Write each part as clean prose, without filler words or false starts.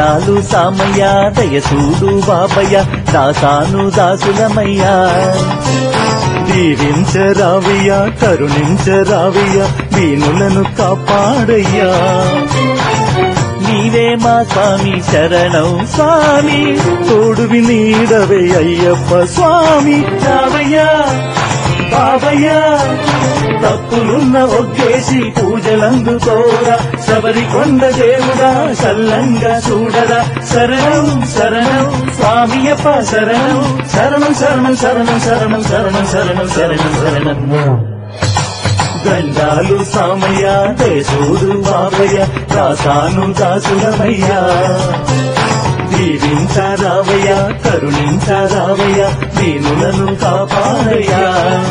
దండాలు సామయ్య దయసూడు బాబయ్య దాసాను దాసులమయ్యా దీవించరావయ్యా కరుణించరావయ్యా దీనులను కాపాడయ్యా నీవే మా స్వామి శరణం స్వామి తోడువి నీడవే అయ్యప్ప స్వామి రావయ్యా బాబయ్యా తప్పులున్న ఒగ్గేసి పూజలందుకోరా శబరికొండ దేవుడా చల్లంగా చూడరా శరణం శరణం స్వామియప్ప శరణం శరణం శరణం శరణం శరణం శరణం శరణం శరణం శరణం దండాలు సామయ్య దేశూడు బాబయ్య దాసాను దాసులమయ్యా దీవించరావయ్యా కరుణించరావయ్యా దీనులను కాపాడయ్యా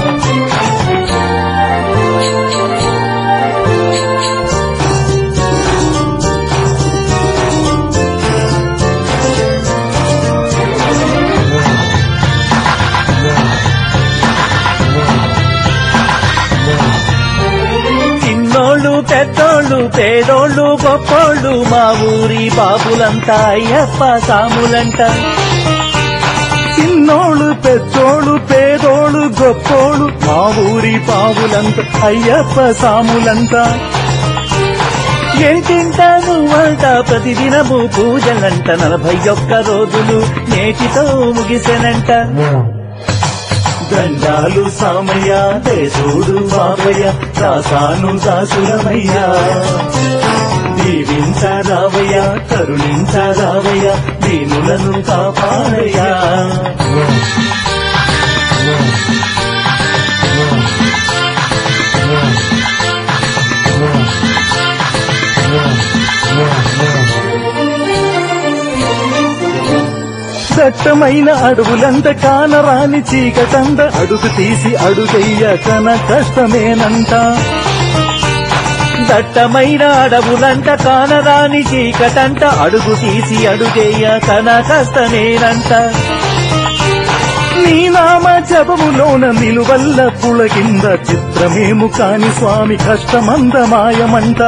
పెద్దోళ్ళు పేదోళ్ళు గొప్పోళ్ళు మా ఊరి బాబులంతా అయ్యప్ప సాములంట చిన్నోళ్ళు పెద్దోళ్ళు పేదోళ్ళు గొప్పోళ్ళు మా ఊరి బాబులంతా అయ్యప్ప సాములంట ఏంటింట నువ్వంట ప్రతిదినము పూజలంట 41 రోజులు నేటితో ముగిసెనంట దండాలు సామయ్య దేశూడు బాబయ్య దాసాను దాసులమయ్యా దీవించరావయ్యా కరుణించరావయ్యా దీనులను కాపాడయ్యా దట్టమైన అడవులంత కానరాని చీకటంత అడుగు తీసి అడుగయ్య కన కష్టమేనంట దట్టమైన అడవులంట కానరాని చీకటంట అడుగు తీసి అడుగయ్య కన కష్టమేనంట నీ నామ జపములోన నిలువల్ల పులకింద చిత్రమేము కాని స్వామి కష్టమందమాయమంట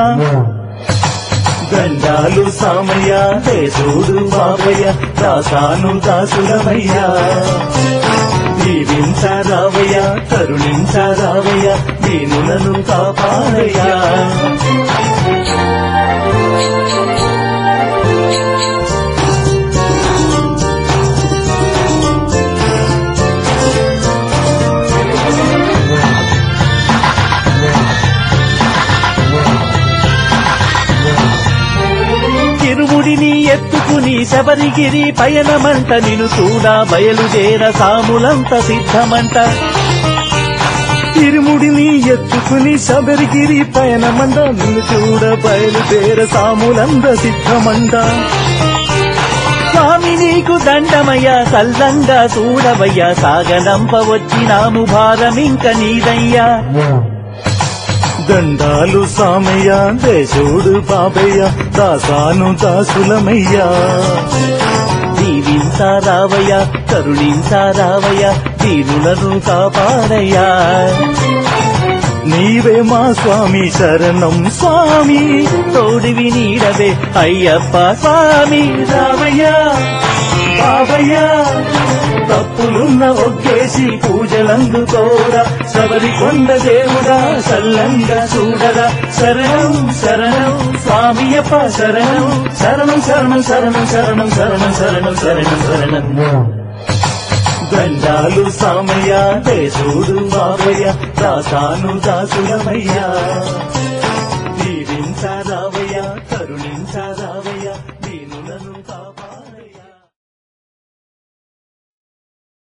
దండాలు సామయ్య దేశూడు బాబయ్య దాసాను దాసులమయ్యా దీవించరావయ్యా కరుణించరావయ్యా దీనులను కాపాడయ్యా తిరుముడిని ఎత్తుకుని శబరిగిరి పయనమంట నిన్ను చూడా బయలుదేర సాములంత సిద్ధమంట తిరుముడిని ఎత్తుకుని శబరిగిరి పయనమంట నిన్ను చూడ బయలుదేర సాములంత సిద్ధమంట స్వామి నీకు దండమయ్యా చల్లంగా చూడవయ్యా సాగనంప వచ్చినాము భారమింక నీదయ్యా దండాలు సామయ్య దేశూడు బాబయ్య దాసాను దాసులమయ్యా దీవించరావయ్యా కరుణించరావయ్యా దీనులను కాపాడయ్యా నీవే మా స్వామి శరణం స్వామి తోడివి నీడవే అయ్యప్ప స్వామి రావయ్యా బాబయ్యా తప్పులున్న ఒగ్గేసి పూజలందుకోరా శబరికొండ దేవుడా చల్లంగా చూడరా శరణం శరణం స్వామియప్ప శరణం శరణం శరణం శరణం శరణం శరణం శరణం శరణం శరణం దండాలు సామయ్య దేశూడు బాబయ్య దాసాను దాసులమయ్యా దీవించరావయ్యా